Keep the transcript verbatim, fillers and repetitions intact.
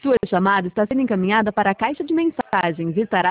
Sua chamada está sendo encaminhada para a caixa de mensagens. Estará